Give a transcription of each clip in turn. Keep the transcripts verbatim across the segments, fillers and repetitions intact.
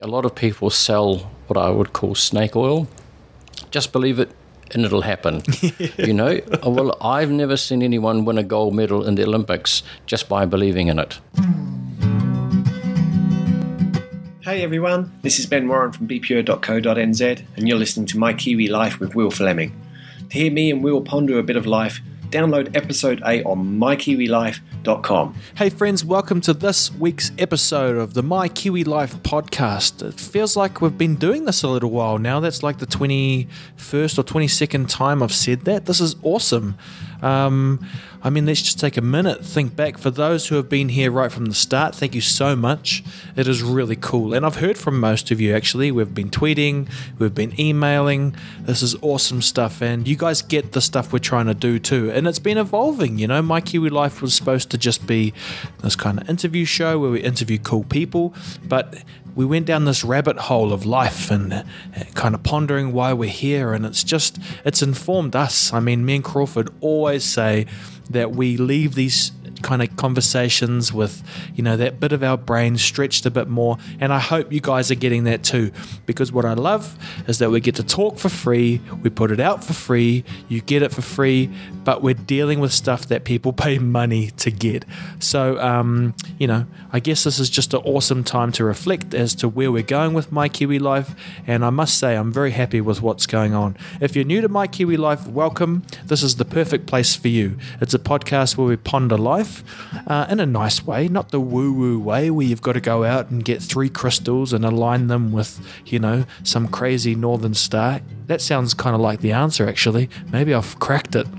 A lot of people sell what I would call snake oil. Just believe it and it'll happen. You know, well, I've never seen anyone win a gold medal in the Olympics just by believing in it. Hey everyone, this is Ben Warren from be pure dot co dot n z and you're listening to My Kiwi Life with Will Fleming. To hear me and Will ponder a bit of life, download episode eight on my kiwi life dot com. Hey friends, welcome to this week's episode of the My Kiwi Life podcast. It feels like we've been doing this a little while now. That's like the twenty-first or twenty-second time I've said that. This is awesome. Um, I mean, let's just take a minute, think back. For those who have been here right from the start, thank you so much. It is really cool. And I've heard from most of you, actually. We've been tweeting, we've been emailing. This is awesome stuff. And you guys get the stuff we're trying to do too. And it's been evolving, you know. My Kiwi Life was supposed to just be this kind of interview show where we interview cool people. But we went down this rabbit hole of life and kind of pondering why we're here. And it's just, it's informed us. I mean, me and Crawford always say that we leave these kind of conversations with, you know, that bit of our brain stretched a bit more. And I hope you guys are getting that too, because what I love is that we get to talk for free. We put it out for free. You get it for free, but we're dealing with stuff that people pay money to get. So, um, you know, I guess this is just an awesome time to reflect as to where we're going with My Kiwi Life. And I must say, I'm very happy with what's going on. If you're new to My Kiwi Life, welcome. This is the perfect place for you. It's a podcast where we ponder life Uh, in a nice way, not the woo-woo way where you've got to go out and get three crystals and align them with, you know, some crazy northern star. That sounds kind of like the answer, actually. Maybe I've cracked it.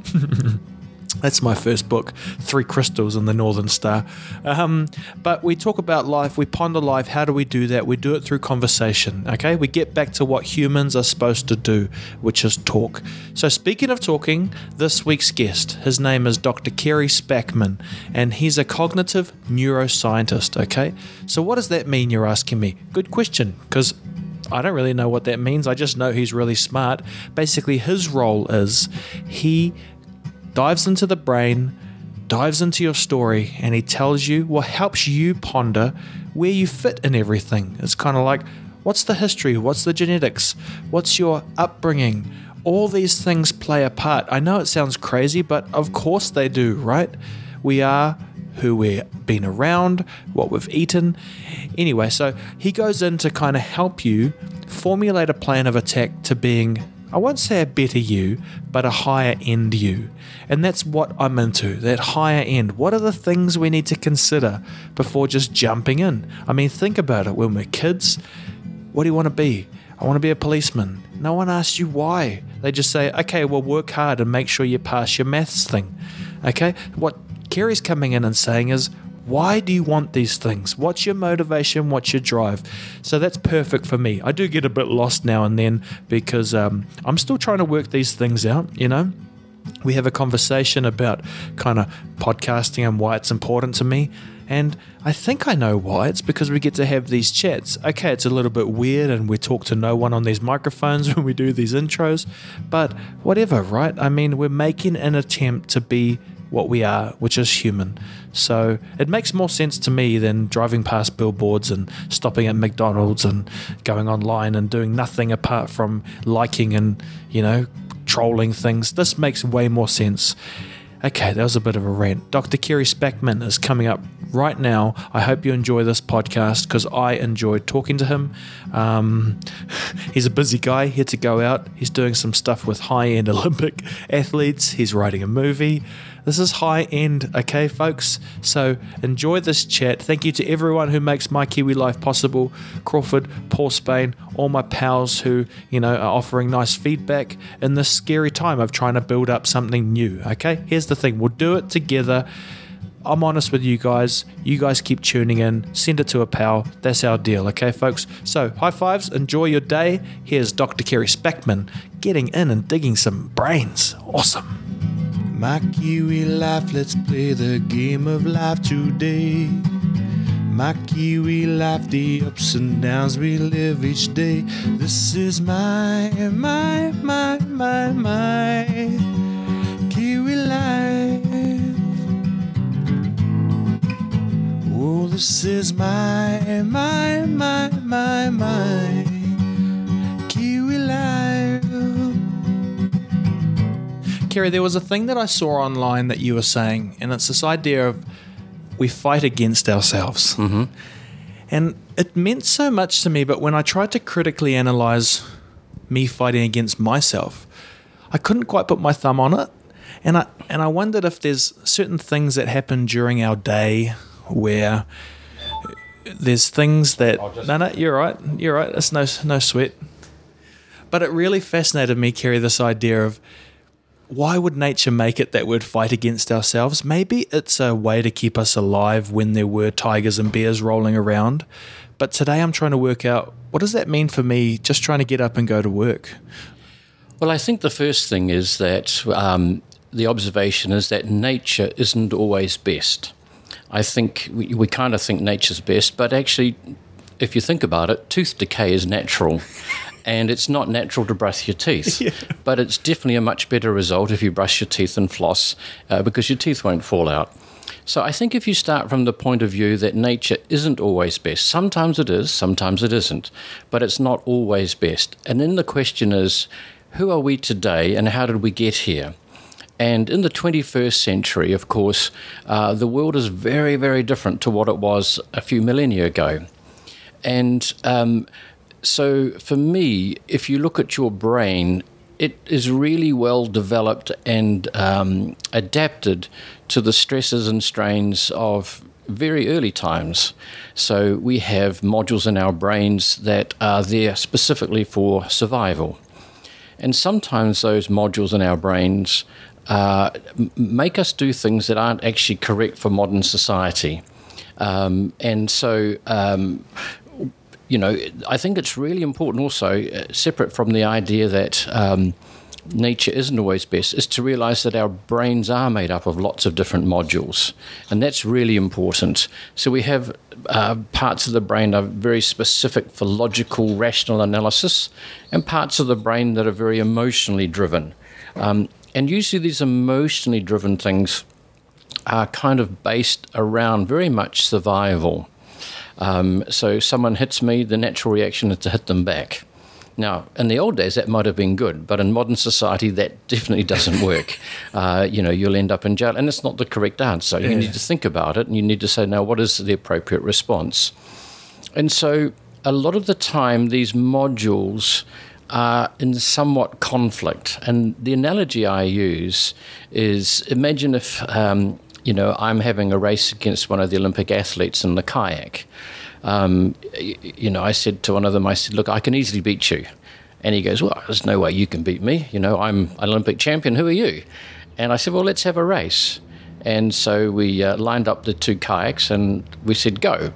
That's my first book, Three Crystals and the Northern Star. Um, but we talk about life, we ponder life. How do we do that? We do it through conversation, okay? We get back to what humans are supposed to do, which is talk. So speaking of talking, this week's guest, his name is Doctor Kerry Spackman, and he's a cognitive neuroscientist, okay? So what does that mean, you're asking me? Good question, because I don't really know what that means. I just know he's really smart. Basically, his role is he dives into the brain, dives into your story, and he tells you, well, helps you ponder where you fit in everything. It's kind of like, what's the history? What's the genetics? What's your upbringing? All these things play a part. I know it sounds crazy, but of course they do, right? We are who we've been around, what we've eaten. Anyway, so he goes in to kind of help you formulate a plan of attack to being, I won't say a better you, but a higher end you. And that's what I'm into, that higher end. What are the things we need to consider before just jumping in? I mean, think about it. When we're kids, what do you want to be? I want to be a policeman. No one asks you why. They just say, okay, well, work hard and make sure you pass your maths thing. Okay? What Kerry's coming in and saying is, why do you want these things? What's your motivation? What's your drive? So that's perfect for me. I do get a bit lost now and then because um, I'm still trying to work these things out, you know. We have a conversation about kind of podcasting and why it's important to me. And I think I know why. It's because we get to have these chats. Okay, it's a little bit weird and we talk to no one on these microphones when we do these intros. But whatever, right? I mean, we're making an attempt to be what we are, which is human. So it makes more sense to me than driving past billboards and stopping at McDonald's and going online and doing nothing apart from liking and, you know, trolling things. This makes way more sense. Okay, that was a bit of a rant. Doctor Kerry Spackman is coming up right now. I hope you enjoy this podcast because I enjoyed talking to him. Um, he's a busy guy, he had to go out. He's doing some stuff with high-end Olympic athletes. He's writing a movie. This is high-end, okay, folks? So enjoy this chat. Thank you to everyone who makes My Kiwi Life possible. Crawford, Paul Spain, all my pals who, you know, are offering nice feedback in this scary time of trying to build up something new, okay? Here's the thing. We'll do it together. I'm honest with you guys. You guys keep tuning in. Send it to a pal. That's our deal, okay, folks? So, high fives. Enjoy your day. Here's Doctor Kerry Spackman getting in and digging some brains. Awesome. My Kiwi Life, let's play the game of life today. My Kiwi Life, the ups and downs we live each day. This is my, my, my, my, my Kiwi Life. Oh, this is my, my, my, my, my Kiwi life. Kerry, there was a thing that I saw online that you were saying, and it's this idea of we fight against ourselves. Mm-hmm. And it meant so much to me, but when I tried to critically analyze me fighting against myself, I couldn't quite put my thumb on it. And I and I wondered if there's certain things that happen during our day where there's things that... No, no, you're right. You're right. It's no, no sweat. But it really fascinated me, Kerry, this idea of why would nature make it that we'd fight against ourselves? Maybe it's a way to keep us alive when there were tigers and bears rolling around. But today I'm trying to work out, what does that mean for me just trying to get up and go to work? Well, I think the first thing is that um, the observation is that nature isn't always best. I think we, we kind of think nature's best, but actually, if you think about it, tooth decay is natural. And it's not natural to brush your teeth, yeah. But it's definitely a much better result if you brush your teeth and floss uh, because your teeth won't fall out. So I think if you start from the point of view that nature isn't always best, sometimes it is, sometimes it isn't, but it's not always best. And then the question is, who are we today and how did we get here? And in the twenty-first century, of course, uh, the world is very, very different to what it was a few millennia ago. And um, so for me, if you look at your brain, it is really well developed and um, adapted to the stresses and strains of very early times. So we have modules in our brains that are there specifically for survival. And sometimes those modules in our brains uh, make us do things that aren't actually correct for modern society. Um, and so... Um, You know, I think it's really important also, uh, separate from the idea that um, nature isn't always best, is to realize that our brains are made up of lots of different modules. And that's really important. So we have uh, parts of the brain that are very specific for logical, rational analysis, and parts of the brain that are very emotionally driven. Um, and usually these emotionally driven things are kind of based around very much survival. Um, so someone hits me, the natural reaction is to hit them back. Now, in the old days, that might have been good, but in modern society, that definitely doesn't work. Uh, you know, you'll end up in jail, and it's not the correct answer. You yeah. need to think about it, and you need to say, now, what is the appropriate response? And so a lot of the time, these modules are in somewhat conflict. And the analogy I use is, imagine if... Um, You know, I'm having a race against one of the Olympic athletes in the kayak. Um, you, you know, I said to one of them, I said, look, I can easily beat you. And he goes, well, there's no way you can beat me. You know, I'm an Olympic champion. Who are you? And I said, well, let's have a race. And so we uh, lined up the two kayaks and we said, go.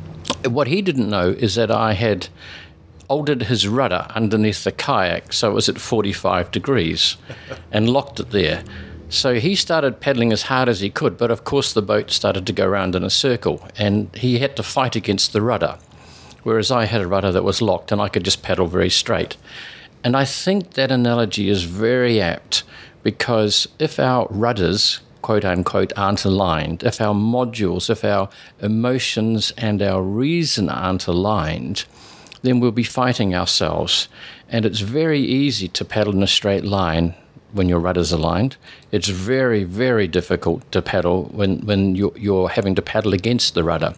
What he didn't know is that I had altered his rudder underneath the kayak so it was at forty-five degrees and locked it there. So he started paddling as hard as he could, but of course the boat started to go around in a circle, and he had to fight against the rudder, whereas I had a rudder that was locked and I could just paddle very straight. And I think that analogy is very apt, because if our rudders, quote unquote, aren't aligned, if our modules, if our emotions and our reason aren't aligned, then we'll be fighting ourselves. And it's very easy to paddle in a straight line when your rudder's aligned. It's very, very difficult to paddle when, when you're, you're having to paddle against the rudder.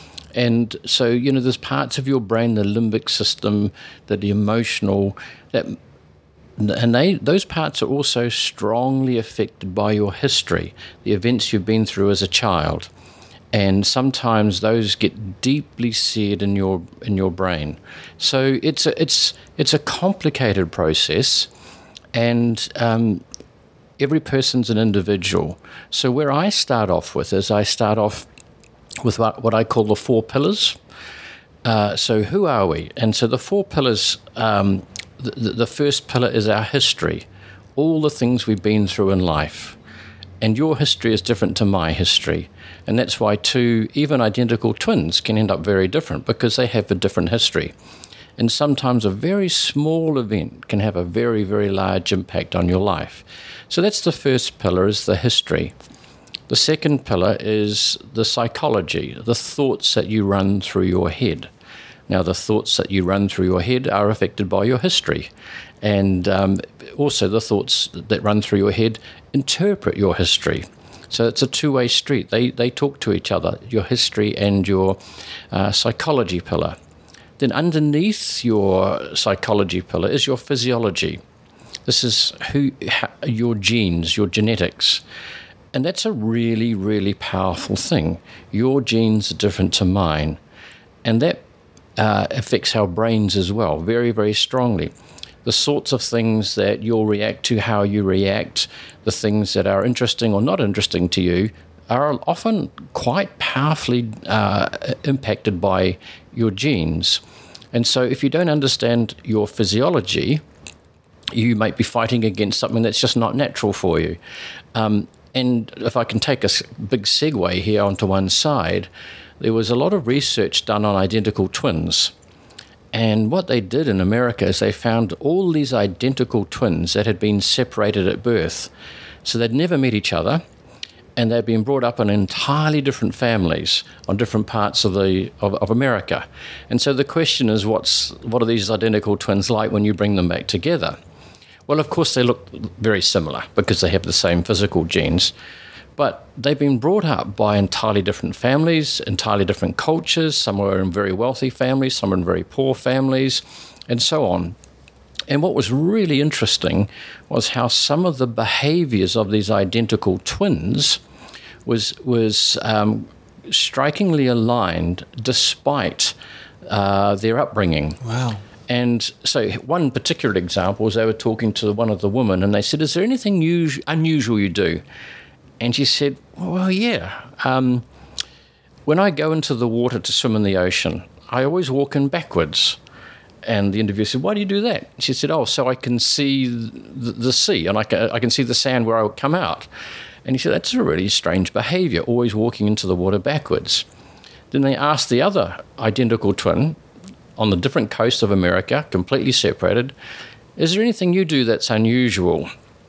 And so, you know, there's parts of your brain, the limbic system, the, the emotional, that, and they those parts are also strongly affected by your history, the events you've been through as a child. And sometimes those get deeply seared in your in your brain. So it's a, it's it's a complicated process. And um, every person's an individual. So where I start off with is I start off with what, what I call the four pillars. Uh, so who are we? And so the four pillars, um, the, the first pillar is our history, all the things we've been through in life. And your history is different to my history. And that's why two, even identical twins, can end up very different, because they have a different history. And sometimes a very small event can have a very, very large impact on your life. So that's the first pillar, is the history. The second pillar is the psychology, the thoughts that you run through your head. Now, the thoughts that you run through your head are affected by your history. And um, also the thoughts that run through your head interpret your history. So it's a two-way street. They they talk to each other, your history and your uh, psychology pillar. Then underneath your psychology pillar is your physiology. This is who your genes, your genetics. And that's a really, really powerful thing. Your genes are different to mine. And that uh, affects our brains as well, very, very strongly. The sorts of things that you'll react to, how you react, the things that are interesting or not interesting to you are often quite powerfully uh, impacted by your genes. And so if you don't understand your physiology, you might be fighting against something that's just not natural for you. Um, and if I can take a big segue here onto one side, there was a lot of research done on identical twins. And what they did in America is they found all these identical twins that had been separated at birth. So they'd never met each other, and they'd been brought up in entirely different families on different parts of the of, of America. And so the question is, what's what are these identical twins like when you bring them back together? Well, of course, they look very similar because they have the same physical genes. But they've been brought up by entirely different families, entirely different cultures. Some were in very wealthy families, some were in very poor families, and so on. And what was really interesting was how some of the behaviors of these identical twins was, was um, strikingly aligned despite uh, their upbringing. Wow. And so one particular example was they were talking to one of the women, and they said, is there anything us- unusual you do? And she said, well, yeah. Um, when I go into the water to swim in the ocean, I always walk in backwards. And the interviewer said, why do you do that? She said, oh, so I can see the, the sea, and I can, I can see the sand where I would come out. And he said, that's a really strange behavior, always walking into the water backwards. Then they asked the other identical twin on the different coast of America, completely separated, is there anything you do that's unusual?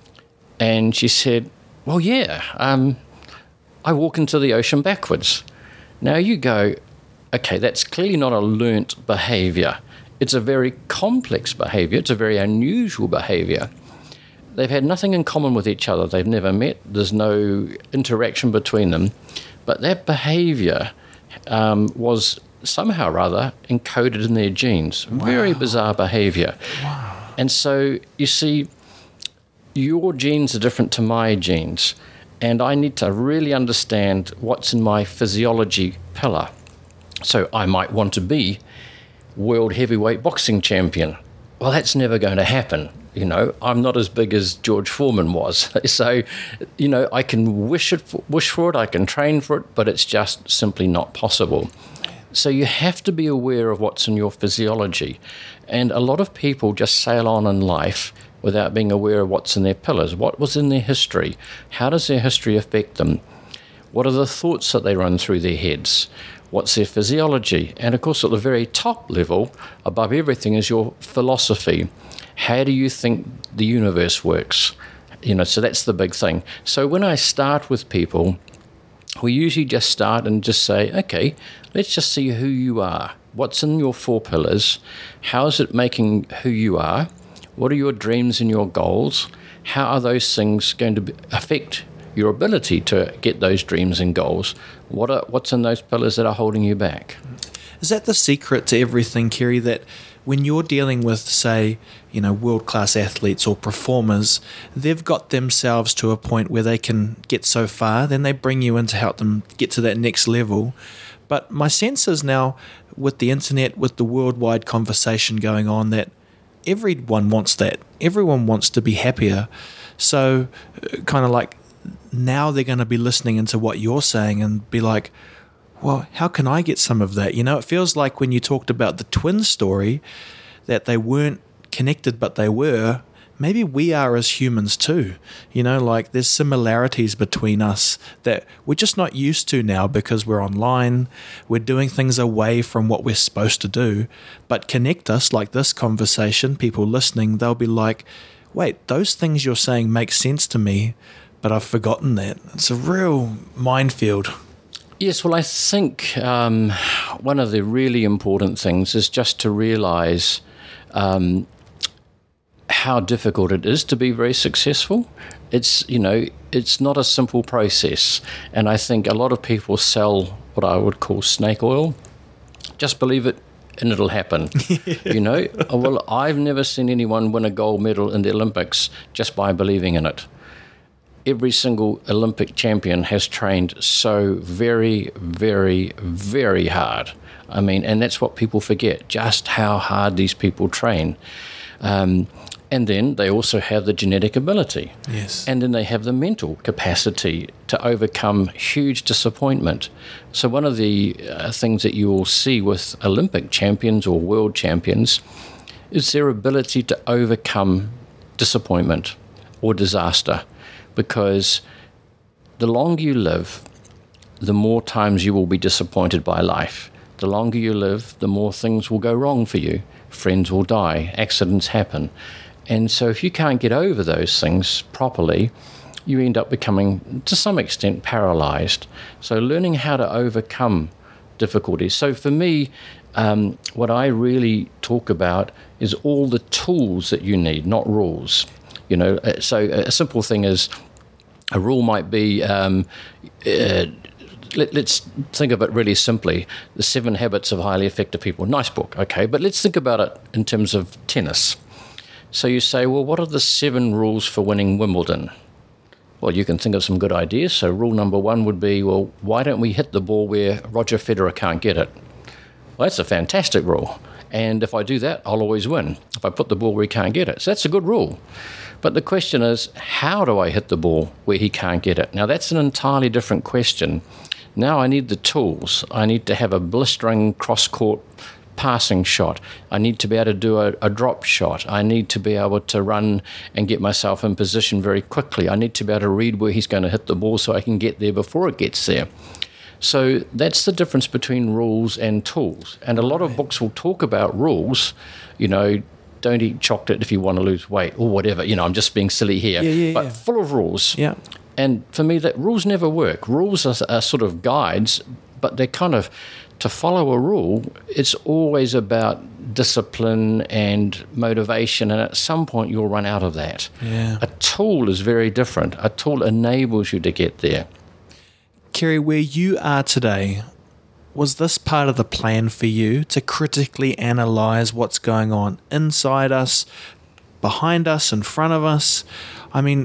And she said, well, yeah, um, I walk into the ocean backwards. Now you go, okay, that's clearly not a learnt behaviour. It's a very complex behaviour. It's a very unusual behaviour. They've had nothing in common with each other. They've never met. There's no interaction between them. But that behaviour um, was somehow or other encoded in their genes. Wow. Very bizarre behaviour. Wow. And so, you see, your genes are different to my genes, and I need to really understand what's in my physiology pillar. So I might want to be world heavyweight boxing champion. Well, that's never going to happen. You know, I'm not as big as George Foreman was. So, you know, I can wish it, for, wish for it, I can train for it, but it's just simply not possible. So you have to be aware of what's in your physiology. And a lot of people just sail on in life without being aware of what's in their pillars, what was in their history, how does their history affect them, what are the thoughts that they run through their heads, what's their physiology, and of course at the very top level, above everything, is your philosophy. How do you think the universe works? You know, so that's the big thing. So when I start with people, we usually just start and just say, okay, let's just see who you are. What's in your four pillars? How is it making who you are? What are your dreams and your goals? How are those things going to affect your ability to get those dreams and goals? What are, what's in those pillars that are holding you back? Is that the secret to everything, Kerry, that when you're dealing with, say, you know, world-class athletes or performers, they've got themselves to a point where they can get so far, then they bring you in to help them get to that next level. But my sense is now, with the internet, with the worldwide conversation going on, that everyone wants that. Everyone wants to be happier. So uh, kind of like now they're going to be listening into what you're saying and be like, well, how can I get some of that? You know, it feels like when you talked about the twin story, that they weren't connected, but they were. Maybe we are as humans too. You know, like there's similarities between us that we're just not used to now because we're online. We're doing things away from what we're supposed to do. But connect us, like this conversation, people listening, they'll be like, wait, those things you're saying make sense to me, but I've forgotten that. It's a real minefield. Yes, well, I think um, one of the really important things is just to realize um, how difficult it is to be very successful. It's, you know, it's not a simple process. And I think a lot of people sell what I would call snake oil. Just believe it and it'll happen. You know, well, I've never seen anyone win a gold medal in the Olympics just by believing in it. Every single Olympic champion has trained so very, very, very hard. I mean, and that's what people forget, just how hard these people train. Um, and then they also have the genetic ability. Yes. And then they have the mental capacity to overcome huge disappointment. So one of the uh, things that you will see with Olympic champions or world champions is their ability to overcome disappointment or disaster. Because the longer you live, the more times you will be disappointed by life. The longer you live, the more things will go wrong for you. Friends will die, accidents happen. And so if you can't get over those things properly, you end up becoming, to some extent, paralyzed. So learning how to overcome difficulties. So for me, um, what I really talk about is all the tools that you need, not rules. You know, so a simple thing is, a rule might be, um, uh, let, let's think of it really simply, The Seven Habits of Highly Effective People. Nice book, okay, but let's think about it in terms of tennis. So you say, well, what are the seven rules for winning Wimbledon? Well, you can think of some good ideas. So rule number one would be, well, why don't we hit the ball where Roger Federer can't get it? Well, that's a fantastic rule. And if I do that, I'll always win, if I put the ball where he can't get it. So that's a good rule. But the question is, how do I hit the ball where he can't get it? Now, that's an entirely different question. Now I need the tools. I need to have a blistering cross-court passing shot. I need to be able to do a, a drop shot. I need to be able to run and get myself in position very quickly. I need to be able to read where he's going to hit the ball so I can get there before it gets there. So that's the difference between rules and tools. And a lot of books will talk about rules, you know, don't eat chocolate if you want to lose weight or whatever. You know, I'm just being silly here. Yeah, yeah, but yeah. full of rules. Yeah. And for me, that rules never work. Rules are, are sort of guides, but they're kind of, to follow a rule, it's always about discipline and motivation, and at some point you'll run out of that. Yeah. A tool is very different. A tool enables you to get there. Kerry, where you are today, was this part of the plan for you to critically analyze what's going on inside us, behind us, in front of us? I mean,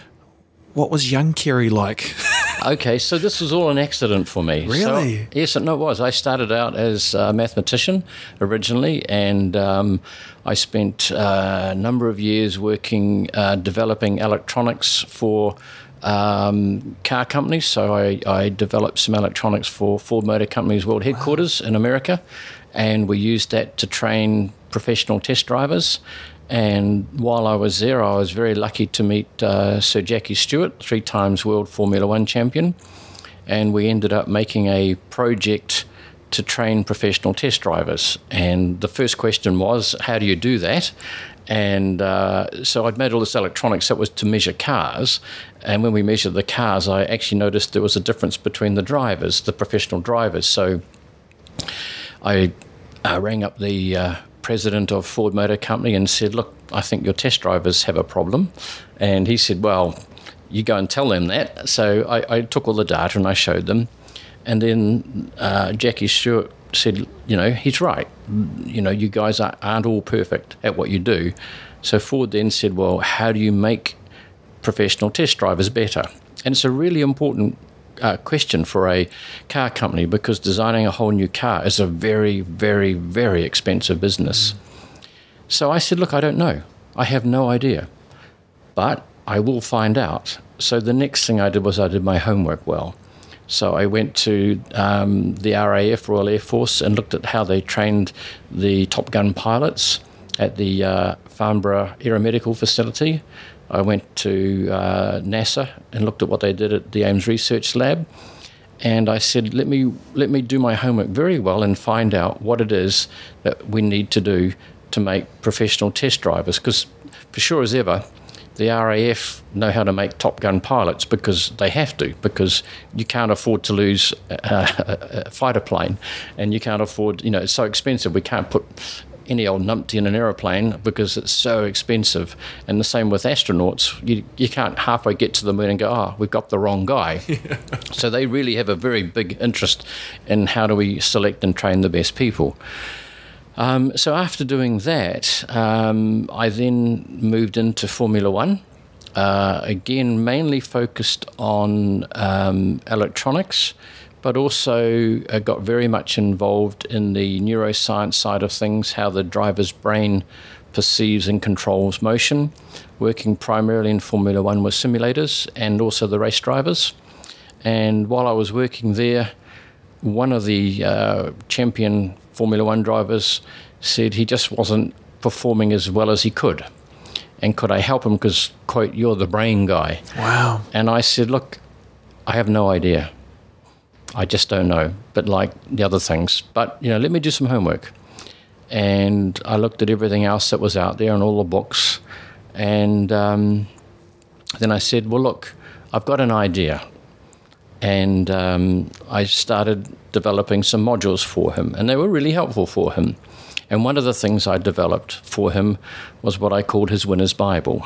what was young Kerry like? Okay, so this was all an accident for me. Really? So, yes, no, it was. I started out as a mathematician originally, and um, I spent uh, a number of years working, uh, developing electronics for um, car companies. So I, I developed some electronics for Ford Motor Company's world headquarters wow. in America, and we used that to train professional test drivers. And while I was there, I was very lucky to meet uh, Sir Jackie Stewart, three times world Formula One champion. And we ended up making a project to train professional test drivers. And the first question was, how do you do that? And uh, so I'd made all this electronics that was to measure cars. And when we measured the cars, I actually noticed there was a difference between the drivers, the professional drivers. So I uh, rang up the Uh, president of Ford Motor Company and said, look, I think your test drivers have a problem. And he said, well, you go and tell them that. So I, I took all the data and I showed them. And then uh, Jackie Stewart said, you know, he's right. You know, you guys are, aren't all perfect at what you do. So Ford then said, well, how do you make professional test drivers better? And it's a really important Uh, question for a car company, because designing a whole new car is a very, very, very expensive business. Mm. So I said, look, I don't know. I have no idea, but I will find out. So the next thing I did was I did my homework well. So I went to um, the R A F, Royal Air Force, and looked at how they trained the Top Gun pilots at the uh, Farnborough Aeromedical Facility. I went to uh, NASA and looked at what they did at the Ames Research Lab, and I said, let me let me do my homework very well and find out what it is that we need to do to make professional test drivers, because for sure as ever, the R A F know how to make Top Gun pilots because they have to, because you can't afford to lose a, a fighter plane, and you can't afford, you know, it's so expensive. We can't put any old numpty in an aeroplane because it's so expensive. And the same with astronauts. You, you can't halfway get to the moon and go, oh, we've got the wrong guy. Yeah. So they really have a very big interest in how do we select and train the best people. Um, so after doing that, um, I then moved into Formula One, uh, again, mainly focused on um, electronics, but also uh, got very much involved in the neuroscience side of things, how the driver's brain perceives and controls motion, working primarily in Formula One with simulators and also the race drivers. And while I was working there, one of the uh, champion Formula One drivers said he just wasn't performing as well as he could. And could I help him? Because, quote, you're the brain guy. Wow. And I said, look, I have no idea. I just don't know. But like the other things. But, you know, let me do some homework. And I looked at everything else that was out there and all the books. And um, then I said, well, look, I've got an idea. And um, I started developing some modules for him, and they were really helpful for him. And one of the things I developed for him was what I called his Winner's Bible.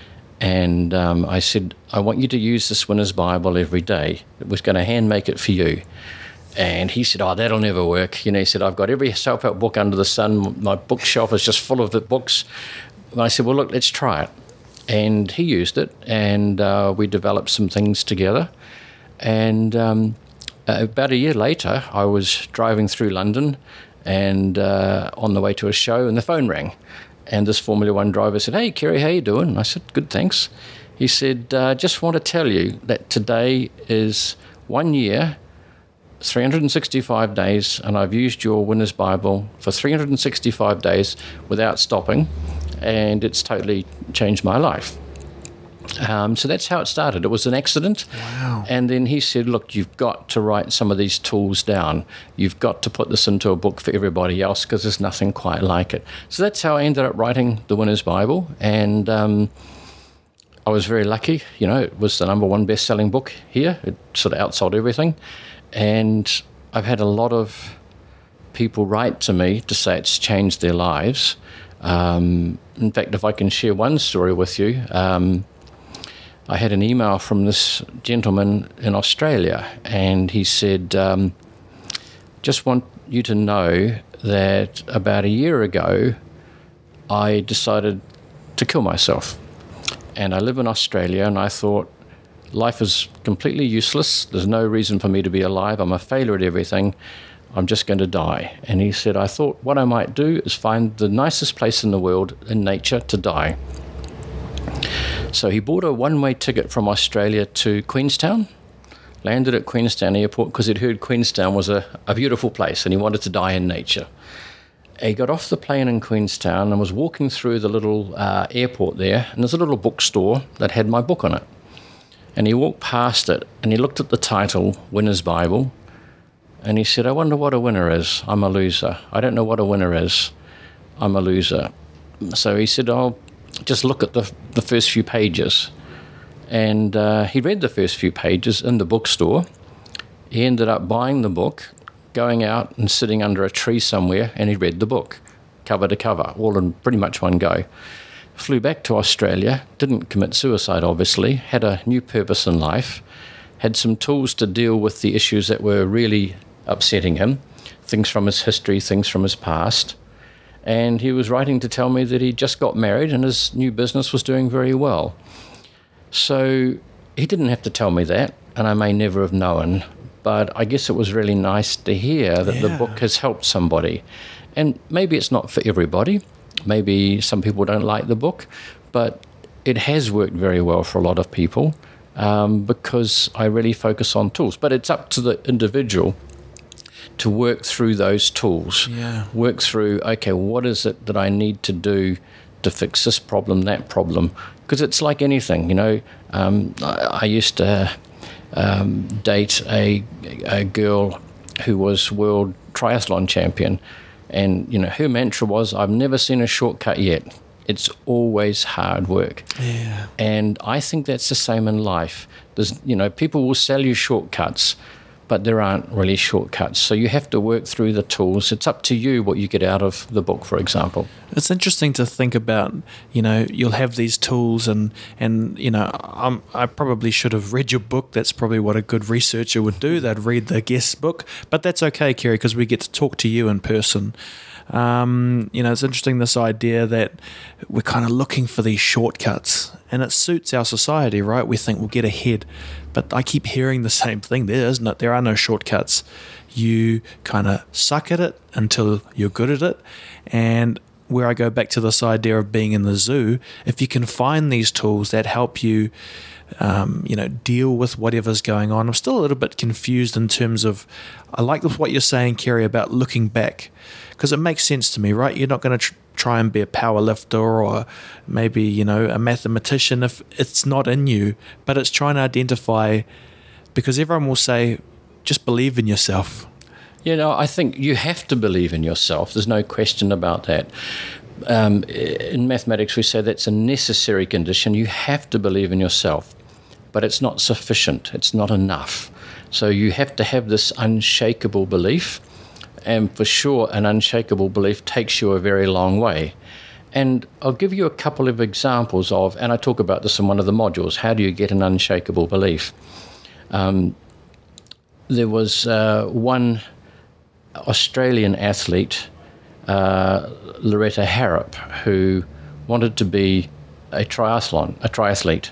And um, I said, I want you to use this Winner's Bible every day. It was going to hand make it for you. And he said, oh, that'll never work. You know, he said, I've got every self-help book under the sun. My bookshelf is just full of the books. And I said, well, look, let's try it. And he used it, and uh, we developed some things together. And um, uh, about a year later, I was driving through London and uh, on the way to a show, and the phone rang. And this Formula One driver said, hey, Kerry, how you doing? And I said, good, thanks. He said, uh, just want to tell you that today is one year, three hundred sixty-five days, and I've used your Winner's Bible for three hundred sixty-five days without stopping, and it's totally changed my life. Um, so that's how it started. It was an accident. Wow. And then he said, look, you've got to write some of these tools down. You've got to put this into a book for everybody else because there's nothing quite like it. So that's how I ended up writing the Winner's Bible. And um, I was very lucky. You know, it was the number one best-selling book here. It sort of outsold everything. And I've had a lot of people write to me to say it's changed their lives. Um, in fact, if I can share one story with you, um, I had an email from this gentleman in Australia, and he said, um, just want you to know that about a year ago, I decided to kill myself. And I live in Australia, and I thought, life is completely useless. There's no reason for me to be alive. I'm a failure at everything. I'm just going to die. And he said, I thought what I might do is find the nicest place in the world, in nature, to die. So he bought a one-way ticket from Australia to Queenstown, landed at Queenstown Airport because he'd heard Queenstown was a, a beautiful place and he wanted to die in nature. He got off the plane in Queenstown and was walking through the little uh, airport there, and there's a little bookstore that had my book on it. And he walked past it and he looked at the title, Winner's Bible, and he said, I wonder what a winner is. I'm a loser. I don't know what a winner is. I'm a loser. So he said, I'll just look at the the first few pages. And uh, he read the first few pages in the bookstore. He ended up buying the book, going out and sitting under a tree somewhere, and he read the book, cover to cover, all in pretty much one go. Flew back to Australia, didn't commit suicide, obviously, had a new purpose in life, had some tools to deal with the issues that were really upsetting him, things from his history, things from his past. And he was writing to tell me that he just got married and his new business was doing very well. So he didn't have to tell me that, and I may never have known, but I guess it was really nice to hear that yeah. the book has helped somebody. And maybe it's not for everybody. Maybe some people don't like the book, but it has worked very well for a lot of people um, because I really focus on tools. But it's up to the individual to work through those tools, yeah. work through, okay, what is it that I need to do to fix this problem, that problem? Because it's like anything, you know. Um, I, I used to um, date a, a girl who was world triathlon champion, and, you know, her mantra was, I've never seen a shortcut yet. It's always hard work. Yeah. And I think that's the same in life. There's, you know, people will sell you shortcuts, but there aren't really shortcuts. So you have to work through the tools. It's up to you what you get out of the book, for example. It's interesting to think about, you know, you'll have these tools and, and you know, I'm, I probably should have read your book. That's probably what a good researcher would do. They'd read the guest book. But that's okay, Kerry, because we get to talk to you in person. Um, you know, it's interesting, this idea that we're kind of looking for these shortcuts, and it suits our society, right? We think we'll get ahead, but I keep hearing the same thing. There is no, there are no shortcuts. You kind of suck at it until you're good at it. And where I go back to this idea of being in the zoo, if you can find these tools that help you, um, you know, deal with whatever's going on. I'm still a little bit confused in terms of, I like what you're saying, Kerry, about looking back, because it makes sense to me, right? You're not going to tr- try and be a power lifter or maybe, you know, a mathematician if it's not in you, but it's trying to identify, because everyone will say, just believe in yourself. You know, I think you have to believe in yourself. There's no question about that. Um, in mathematics, we say that's a necessary condition. You have to believe in yourself, but it's not sufficient. It's not enough. So you have to have this unshakable belief, and for sure, an unshakable belief takes you a very long way. And I'll give you a couple of examples of, and I talk about this in one of the modules, how do you get an unshakable belief? Um, there was uh, one Australian athlete, uh, Loretta Harrop, who wanted to be a triathlon, a triathlete.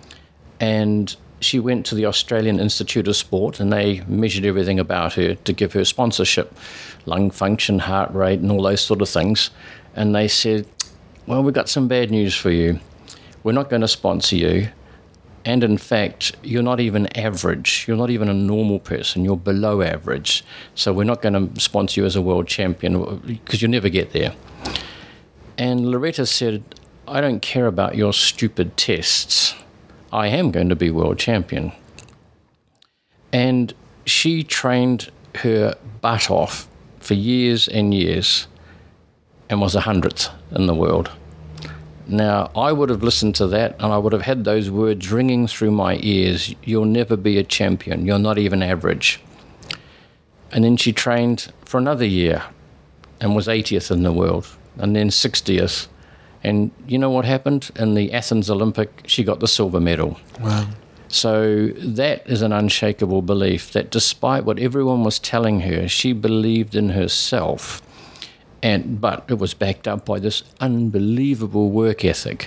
And she went to the Australian Institute of Sport, and they measured everything about her to give her sponsorship, lung function, heart rate, and all those sort of things. And they said, well, we've got some bad news for you. We're not going to sponsor you. And in fact, you're not even average. You're not even a normal person. You're below average. So we're not going to sponsor you as a world champion because you'll never get there. And Loretta said, I don't care about your stupid tests. I am going to be world champion. And she trained her butt off for years and years and was a hundredth in the world. Now, I would have listened to that and I would have had those words ringing through my ears. You'll never be a champion. You're not even average. And then she trained for another year and was eightieth in the world, and then sixtieth. And you know what happened? In the Athens Olympic, she got the silver medal. Wow. So that is an unshakable belief that despite what everyone was telling her, she believed in herself. And but it was backed up by this unbelievable work ethic.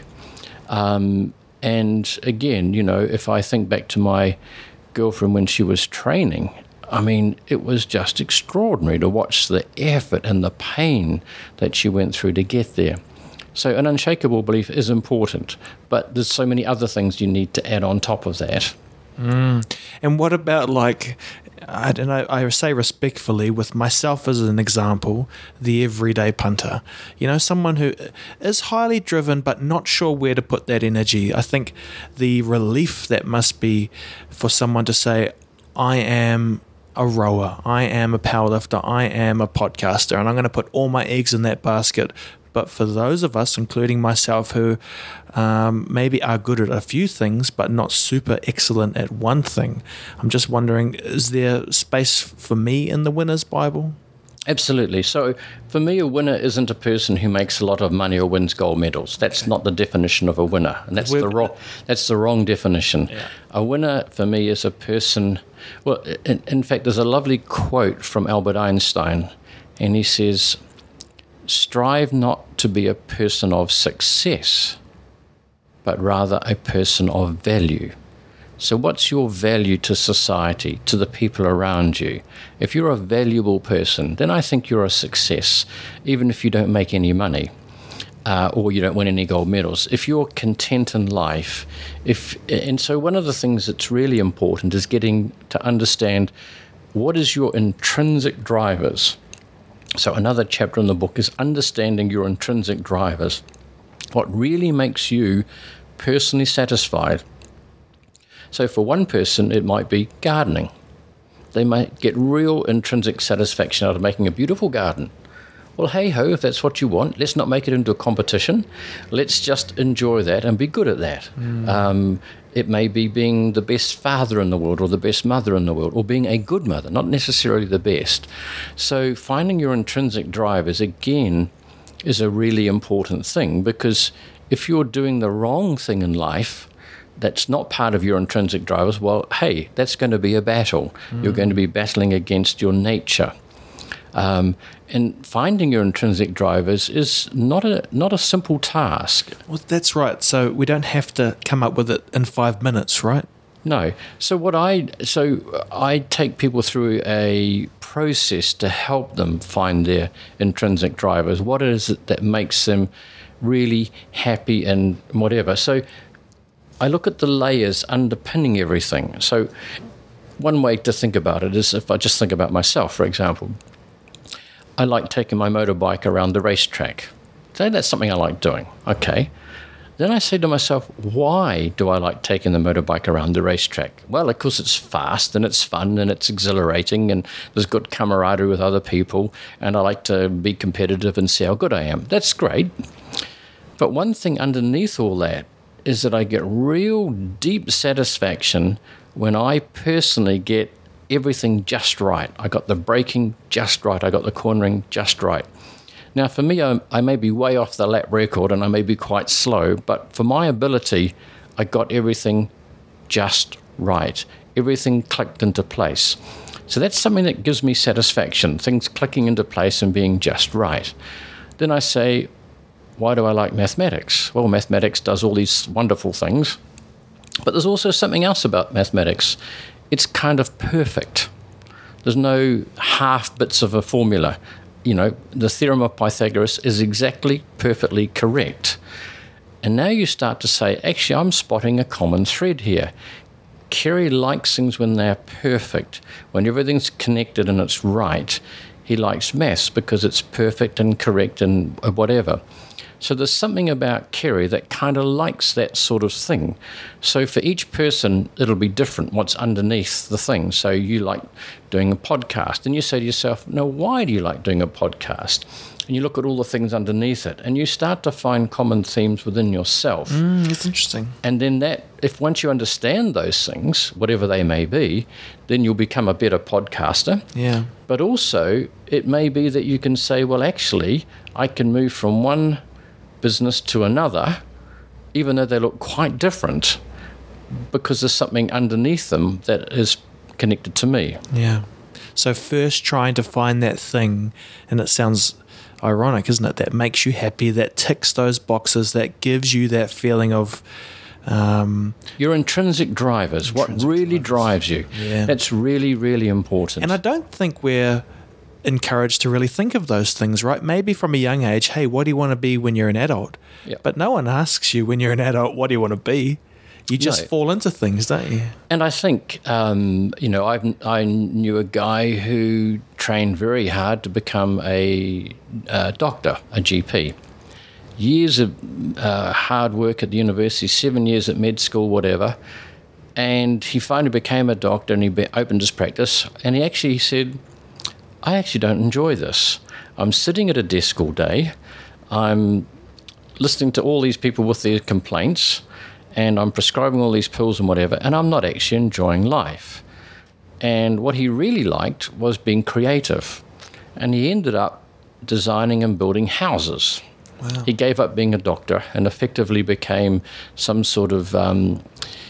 Um, and again, you know, if I think back to my girlfriend when she was training, I mean, it was just extraordinary to watch the effort and the pain that she went through to get there. So an unshakable belief is important, but there's so many other things you need to add on top of that. Mm. And what about, like, I don't know, I say respectfully, with myself as an example, the everyday punter. You know, someone who is highly driven but not sure where to put that energy. I think the relief that must be for someone to say, I am a rower, I am a powerlifter, I am a podcaster, and I'm going to put all my eggs in that basket. But for those of us, including myself, who um, maybe are good at a few things but not super excellent at one thing, I'm just wondering, is there space for me in the winner's Bible? Absolutely. So for me, a winner isn't a person who makes a lot of money or wins gold medals. That's not the definition of a winner, and that's We're, the wrong. That's the wrong definition. Yeah. A winner for me is a person. Well, in, in fact, there's a lovely quote from Albert Einstein, and he says, strive not to be a person of success, but rather a person of value. So what's your value to society, to the people around you? If you're a valuable person, then I think you're a success, even if you don't make any money uh, or you don't win any gold medals. If you're content in life, if and so one of the things that's really important is getting to understand what is your intrinsic drivers. So another chapter in the book is understanding your intrinsic drivers. What really makes you personally satisfied. So for one person, it might be gardening. They might get real intrinsic satisfaction out of making a beautiful garden. well, hey-ho, if that's what you want, let's not make it into a competition. Let's just enjoy that and be good at that. Mm. Um, it may be being the best father in the world or the best mother in the world or being a good mother, not necessarily the best. So finding your intrinsic drivers, again, is a really important thing, because if you're doing the wrong thing in life, that's not part of your intrinsic drivers, well, hey, that's going to be a battle. Mm. You're going to be battling against your nature. Um, and finding your intrinsic drivers is not a not a simple task. Well, that's right. So we don't have to come up with it in five minutes, right? No. So what I so I take people through a process to help them find their intrinsic drivers. What is it that makes them really happy and whatever? So I look at the layers underpinning everything. So one way to think about it is, if I just think about myself, for example, I like taking my motorbike around the racetrack. So that's something I like doing. Okay. Then I say to myself, why do I like taking the motorbike around the racetrack? Well, of course, it's fast and it's fun and it's exhilarating and there's good camaraderie with other people, and I like to be competitive and see how good I am. That's great. But one thing underneath all that is that I get real deep satisfaction when I personally get everything just right. I got the braking just right. I got the cornering just right. Now, for me, I, I may be way off the lap record and I may be quite slow, but for my ability, I got everything just right. Everything clicked into place. So that's something that gives me satisfaction, things clicking into place and being just right. Then I say, why do I like mathematics? Well, mathematics does all these wonderful things, but there's also something else about mathematics. It's kind of perfect. There's no half bits of a formula. You know, the theorem of Pythagoras is exactly perfectly correct. And now you start to say, actually, I'm spotting a common thread here. Kerry likes things when they're perfect, when everything's connected and it's right. He likes maths because it's perfect and correct and whatever. So there's something about Kerry that kind of likes that sort of thing. So for each person, it'll be different, what's underneath the thing. So you like doing a podcast, and you say to yourself, no, why do you like doing a podcast? And you look at all the things underneath it, and you start to find common themes within yourself. Mm, it's interesting. And then that, if once you understand those things, whatever they may be, then you'll become a better podcaster. Yeah. But also, it may be that you can say, well, actually, I can move from one business to another, even though they look quite different, because there's something underneath them that is connected to me. Yeah. So first trying to find that thing, and it sounds ironic, isn't it? That makes you happy, that ticks those boxes, that gives you that feeling of um, your intrinsic drivers, intrinsic what really drivers. drives you. Yeah. That's really, really important. And I don't think we're encouraged to really think of those things, right? Maybe from a young age, hey, what do you want to be when you're an adult? Yep. But no one asks you when you're an adult, what do you want to be? You just no. fall into things, don't you? And I think, um, you know, I've, I knew a guy who trained very hard to become a, a doctor, a G P. Years of uh, hard work at the university, seven years at med school, whatever. And he finally became a doctor, and he be, opened his practice. And he actually said, I actually don't enjoy this. I'm sitting at a desk all day. I'm listening to all these people with their complaints, and I'm prescribing all these pills and whatever, and I'm not actually enjoying life. And what he really liked was being creative. And he ended up designing and building houses. Wow. He gave up being a doctor and effectively became some sort of um,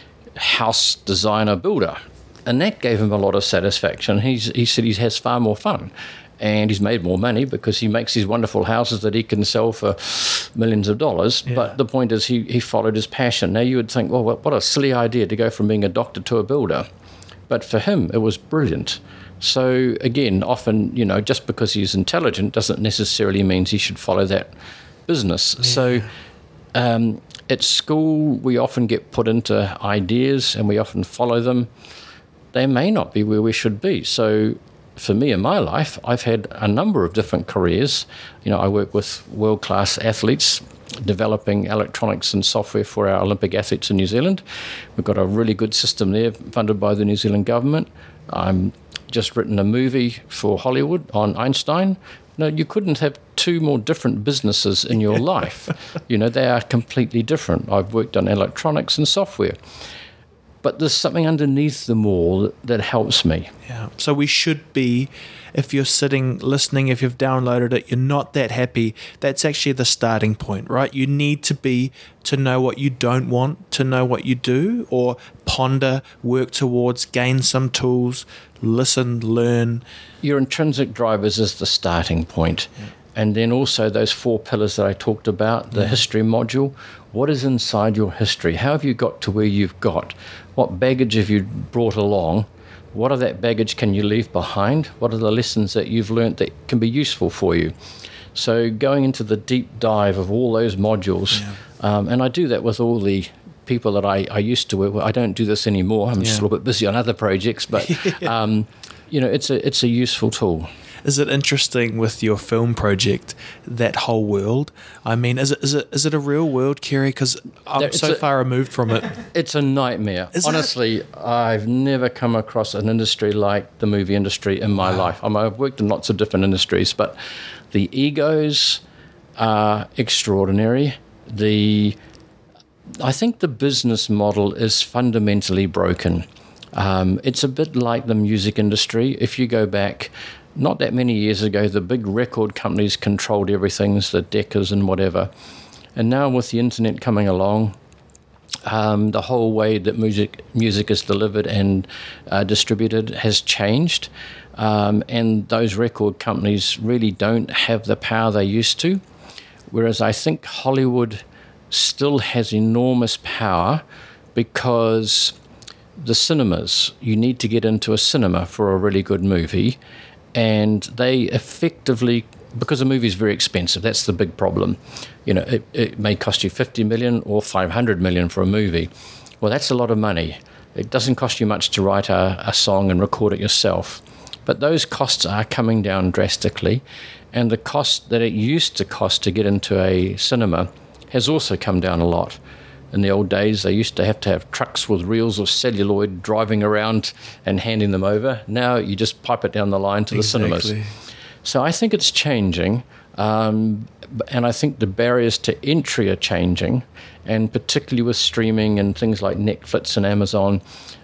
house designer builder. And that gave him a lot of satisfaction. He's, he said he has far more fun. And he's made more money because he makes these wonderful houses that he can sell for millions of dollars. Yeah. But the point is he, he followed his passion. Now you would think, well, what a silly idea to go from being a doctor to a builder. But for him, it was brilliant. So again, often, you know, just because he's intelligent doesn't necessarily mean he should follow that business. Yeah. So um, at school, we often get put into ideas and we often follow them. They may not be where we should be. So for me in my life, I've had a number of different careers. You know, I work with world-class athletes, developing electronics and software for our Olympic athletes in New Zealand. We've got a really good system there funded by the New Zealand government. I'm just written a movie for Hollywood on Einstein. No, you couldn't have two more different businesses in your life. You know, they are completely different. I've worked on electronics and software. But there's something underneath them all that helps me. Yeah. So we should be, if you're sitting listening, if you've downloaded it, you're not that happy, that's actually the starting point, right? You need to be to know what you don't want, to know what you do, or ponder, work towards, gain some tools, listen, learn. Your intrinsic drivers is the starting point. Yeah. And then also those four pillars that I talked about, the yeah. history module. What is inside your history? How have you got to where you've got? What baggage have you brought along? What of that baggage can you leave behind? What are the lessons that you've learned that can be useful for you? So going into the deep dive of all those modules, yeah. um, and I do that with all the people that I, I used to work with. I don't do this anymore. I'm yeah. just a little bit busy on other projects, but um, you know, it's a it's a useful tool. Is it interesting with your film project, that whole world? I mean, is it is it is it a real world, Kerry? Because I'm it's so a, far removed from it. It's a nightmare. Is Honestly, it? I've never come across an industry like the movie industry in my wow. life. I mean, I've worked in lots of different industries, but the egos are extraordinary. The I think the business model is fundamentally broken. Um, it's a bit like the music industry. If you go back not that many years ago, the big record companies controlled everything, the Deccas and whatever. And now with the internet coming along, um, the whole way that music music is delivered and uh, distributed has changed. Um, and those record companies really don't have the power they used to. Whereas I think Hollywood still has enormous power, because the cinemas, you need to get into a cinema for a really good movie. And they effectively, because a movie is very expensive, that's the big problem. You know, it, it may cost you fifty million or five hundred million for a movie. Well, that's a lot of money. It doesn't cost you much to write a, a song and record it yourself. But those costs are coming down drastically. And the cost that it used to cost to get into a cinema has also come down a lot. In the old days, they used to have to have trucks with reels of celluloid driving around and handing them over. Now you just pipe it down the line to exactly. the cinemas. So I think it's changing, um, and I think the barriers to entry are changing, and particularly with streaming and things like Netflix and Amazon,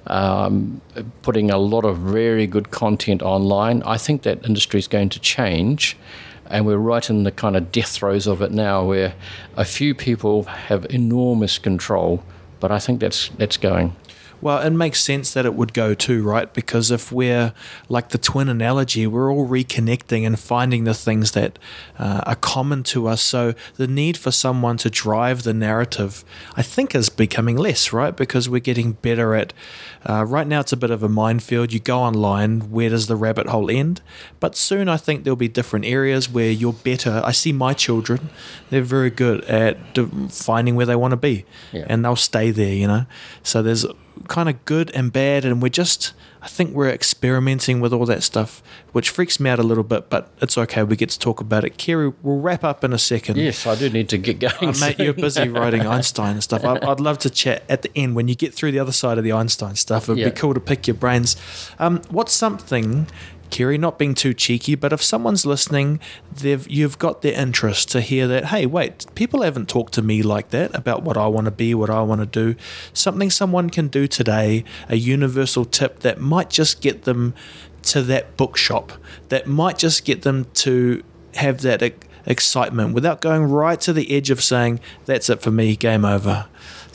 um, putting a lot of very good content online. I think that industry is going to change. And we're right in the kind of death throes of it now, where a few people have enormous control, but I think that's that's going. Well, it makes sense that it would go too, right? Because if we're, like the twin analogy, we're all reconnecting and finding the things that uh, are common to us. So the need for someone to drive the narrative, I think, is becoming less, right? Because we're getting better at, uh, right now it's a bit of a minefield. You go online, where does the rabbit hole end? But soon I think there'll be different areas where you're better. I see my children, they're very good at finding where they want to be, yeah. and they'll stay there, you know? So there's kind of good and bad, and we're just, I think we're experimenting with all that stuff, which freaks me out a little bit, but it's okay, we get to talk about it. Kerry, we'll wrap up in a second. Yes, I do need to get going. Oh, mate, you're busy writing Einstein and stuff. I'd, I'd love to chat at the end when you get through the other side of the Einstein stuff. It'd yeah. be cool to pick your brains. Um, what's something, Kerry, not being too cheeky, but if someone's listening, they've you've got their interest to hear that, hey, wait, people haven't talked to me like that about what I want to be, what I want to do. Something someone can do today, a universal tip that might just get them to that bookshop, that might just get them to have that e- excitement without going right to the edge of saying, that's it for me, game over.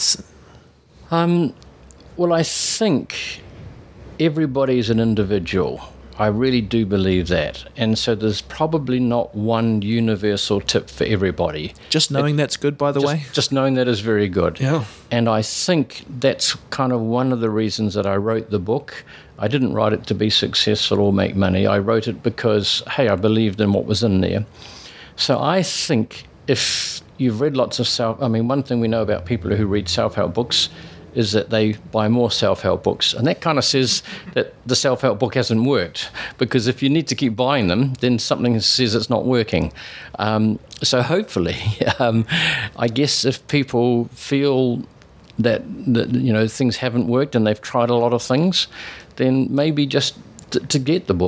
Um, well, I think everybody's an individual. I really do believe that. And so there's probably not one universal tip for everybody. Just knowing it, that's good, by the just, way? Just knowing that is very good. Yeah. And I think that's kind of one of the reasons that I wrote the book. I didn't write it to be successful or make money. I wrote it because, hey, I believed in what was in there. So I think if you've read lots of self... I mean, one thing we know about people who read self-help books is that they buy more self-help books. And that kind of says that the self-help book hasn't worked, because if you need to keep buying them, then something says it's not working. Um, so hopefully, um, I guess if people feel that, that, you know, things haven't worked and they've tried a lot of things, then maybe just t- to get the book.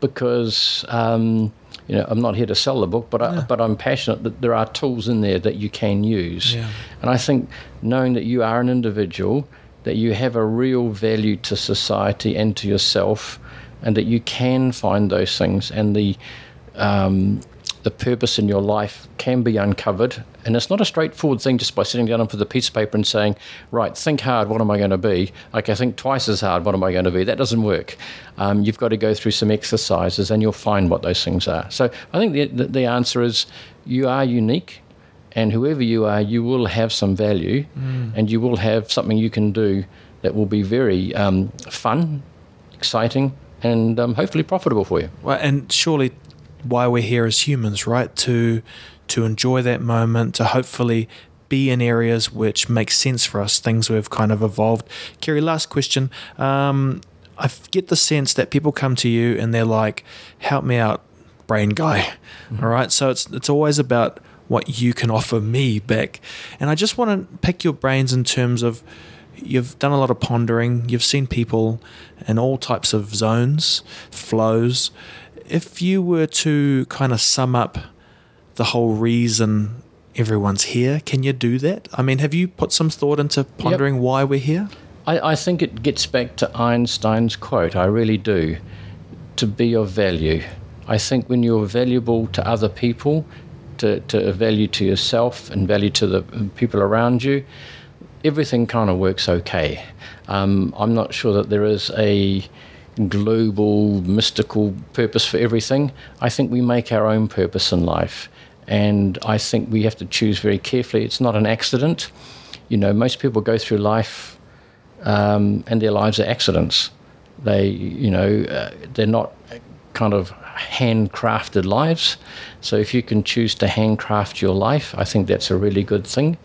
because um, you know I'm not here to sell the book, but I, Yeah. but I'm passionate that there are tools in there that you can use. Yeah. And I think knowing that you are an individual, that you have a real value to society and to yourself, and that you can find those things, and the um, the purpose in your life can be uncovered. And it's not a straightforward thing just by sitting down with a piece of paper and saying, right, think hard, what am I going to be? Like, I think twice as hard, what am I going to be? That doesn't work. Um, you've got to go through some exercises and you'll find what those things are. So I think the, the, the answer is you are unique, and whoever you are, you will have some value mm. and you will have something you can do that will be very um, fun, exciting, and um, hopefully profitable for you. Well, and surely why we're here as humans, right? To to enjoy that moment, to hopefully be in areas which make sense for us, things we've kind of evolved. Kerry, last question. Um, I get the sense that people come to you and they're like, help me out, brain guy. Mm-hmm. All right. So it's it's always about what you can offer me back. And I just want to pick your brains in terms of, you've done a lot of pondering, you've seen people in all types of zones, flows. If you were to kind of sum up the whole reason everyone's here, can you do that? I mean, have you put some thought into pondering yep. why we're here? I, I think it gets back to Einstein's quote, I really do, to be of value. I think when you're valuable to other people, to, to value to yourself and value to the people around you, everything kind of works okay. Um, I'm not sure that there is a global, mystical purpose for everything. I think we make our own purpose in life. And I think we have to choose very carefully. It's not an accident. You know, most people go through life um, and their lives are accidents. They, you know, uh, they're not kind of handcrafted lives. So if you can choose to handcraft your life, I think that's a really good thing.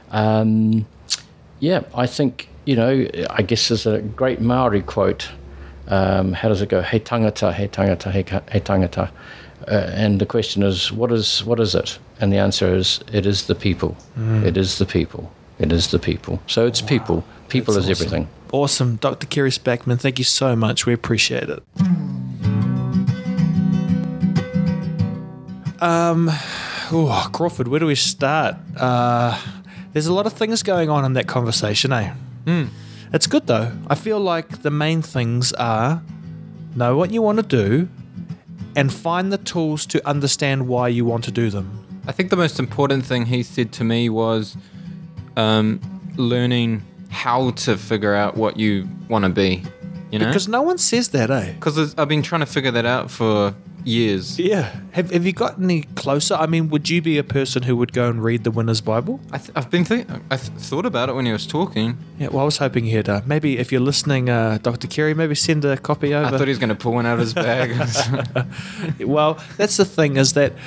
Um, yeah, I think, you know, I guess there's a great Maori quote. Um, how does it go? He tangata, he tangata, he, he tangata. Uh, and the question is, what is what is it? And the answer is, it is the people. Mm. It is the people. It is the people. So it's wow. people. People That's is awesome. Everything. Awesome. Doctor Kerry Spackman, thank you so much. We appreciate it. Um, oh, Crawford, where do we start? Uh, there's a lot of things going on in that conversation, eh? Mm. It's good, though. I feel like the main things are know what you want to do and find the tools to understand why you want to do them. I think the most important thing he said to me was um, learning how to figure out what you want to be, you know? Because no one says that, eh? Because I've been trying to figure that out for years. Yeah. Have Have you got any closer? I mean, would you be a person who would go and read the Winner's Bible? I th- I've been think- I th- thought about it when he was talking. Yeah, well, I was hoping he'd, uh, maybe if you're listening, uh, Doctor Kerry, maybe send a copy over. I thought he was going to pull one out of his bag. Well, that's the thing, is that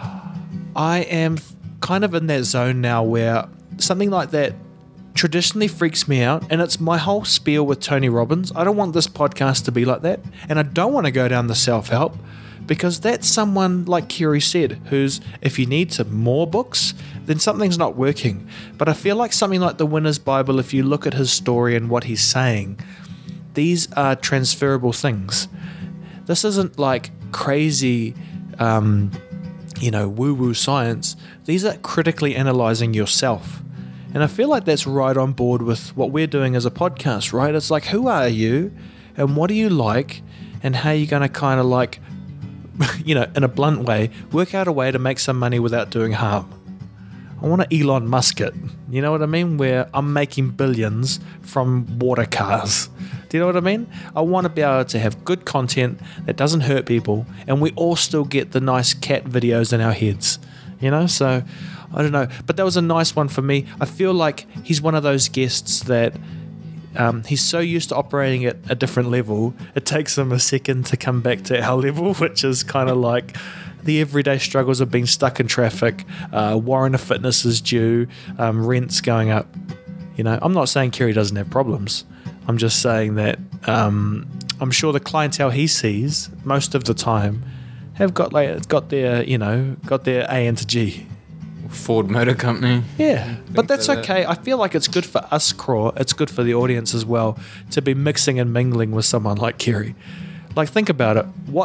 I am kind of in that zone now where something like that traditionally freaks me out, and it's my whole spiel with Tony Robbins. I don't want this podcast to be like that, and I don't want to go down the self-help, because that's someone, like Kerry said, who's, if you need some more books, then something's not working. But I feel like something like the Winner's Bible, if you look at his story and what he's saying, these are transferable things. This isn't like crazy, um, you know, woo-woo science. These are critically analyzing yourself. And I feel like that's right on board with what we're doing as a podcast, right? It's like, who are you and what do you like, and how are you going to kind of like, you know, in a blunt way, work out a way to make some money without doing harm. I want to Elon Musk it. You know what I mean? Where I'm making billions from water cars. Do you know what I mean? I want to be able to have good content that doesn't hurt people, and we all still get the nice cat videos in our heads. You know, so I don't know. But that was a nice one for me. I feel like he's one of those guests that Um, he's so used to operating at a different level, it takes him a second to come back to our level, which is kind of like the everyday struggles of being stuck in traffic, uh, Warren of Fitness is due, um, rent's going up. You know, I'm not saying Kerry doesn't have problems. I'm just saying that um, I'm sure the clientele he sees most of the time have got like got their, you know, got their A into G. Ford Motor Company. Yeah, but that's okay. I feel like it's good for us, Craw. It's good for the audience as well to be mixing and mingling with someone like Kerry. Like, think about it. What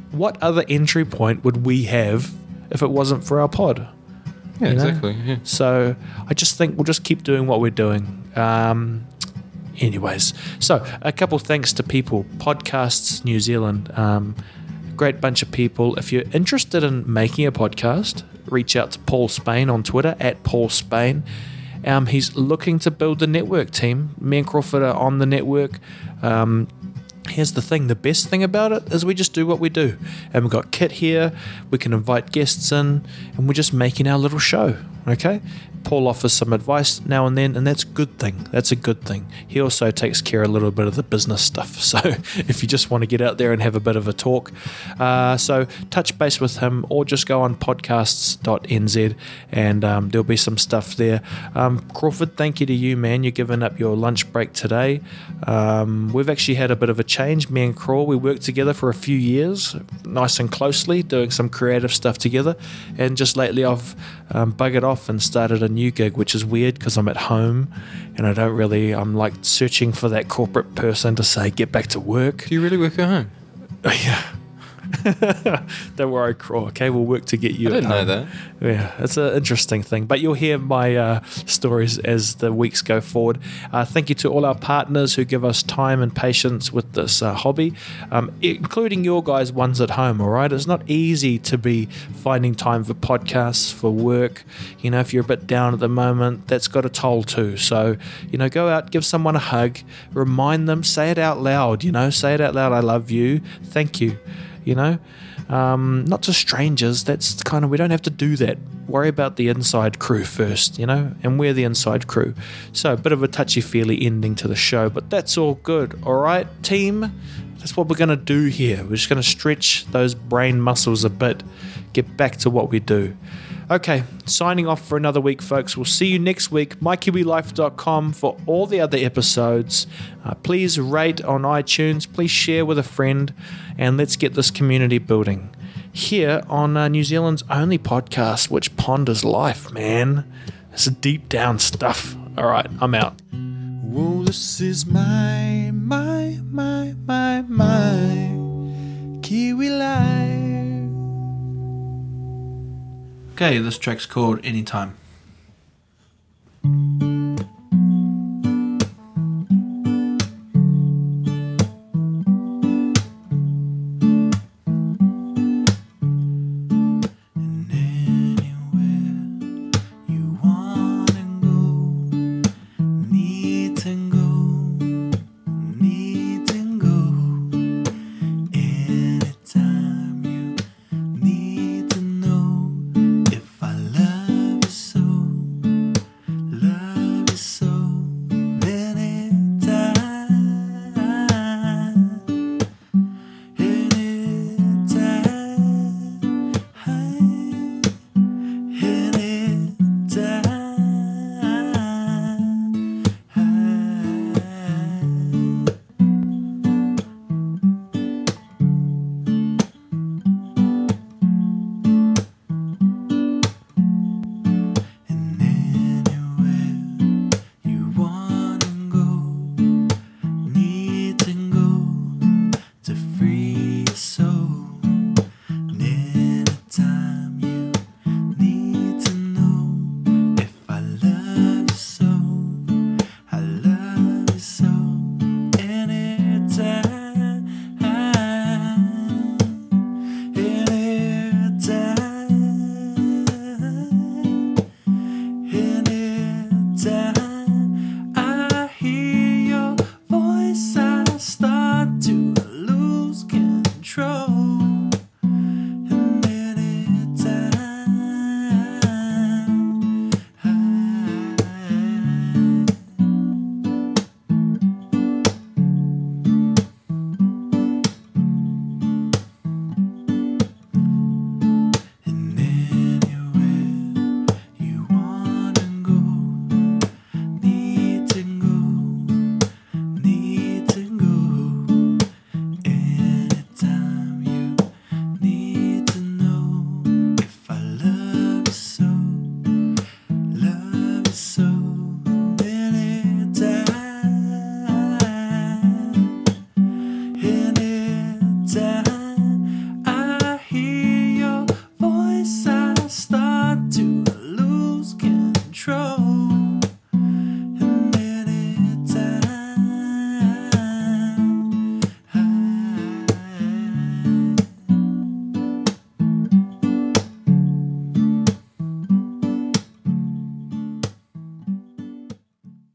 what other entry point would we have if it wasn't for our pod? Yeah, You know? exactly. Yeah. So I just think we'll just keep doing what we're doing. Um, anyways, so a couple thanks to people. Podcasts New Zealand, um, great bunch of people. If you're interested in making a podcast, reach out to Paul Spain on Twitter, at Paul Spain. Um, he's looking to build the network team. Me and Crawford are on the network. Um, Here's the thing, the best thing about it is we just do what we do. And we've got Kit here, we can invite guests in, and we're just making our little show, okay? Paul offers some advice now and then, and that's a good thing. That's a good thing. He also takes care of a little bit of the business stuff. So if you just want to get out there and have a bit of a talk, uh, so touch base with him or just go on podcasts dot n z and um, there'll be some stuff there. Um, Crawford, thank you to you, man. You're giving up your lunch break today. Um, we've actually had a bit of a change. Me and Craw, we worked together for a few years, nice and closely, doing some creative stuff together. And just lately I've um, buggered off and started a new gig, which is weird because I'm at home and I don't really, I'm like searching for that corporate person to say, get back to work. Do you really work at home? Yeah. Don't worry, Craw. Okay, we'll work to get you. I didn't at know home. that. Yeah, it's an interesting thing. But you'll hear my uh, stories as the weeks go forward. Uh, thank you to all our partners who give us time and patience with this uh, hobby, um, including your guys' ones at home, all right? It's not easy to be finding time for podcasts, for work. You know, if you're a bit down at the moment, that's got a toll too. So, you know, go out, give someone a hug, remind them, say it out loud, you know, say it out loud, I love you, thank you. You know, um, not to strangers. That's kind of, we don't have to do that. Worry about the inside crew first, you know, and we're the inside crew. So a bit of a touchy-feely ending to the show, but that's all good. All right, team, that's what we're going to do here. We're just going to stretch those brain muscles a bit, get back to what we do. Okay, signing off for another week, folks. We'll see you next week. my kiwi life dot com for all the other episodes. Uh, please rate on iTunes. Please share with a friend. And let's get this community building here on uh, New Zealand's only podcast, which ponders life, man. It's deep down stuff. All right, I'm out. Whoa, this is my, my, my, my, my Kiwi life. Okay, this track's called Anytime.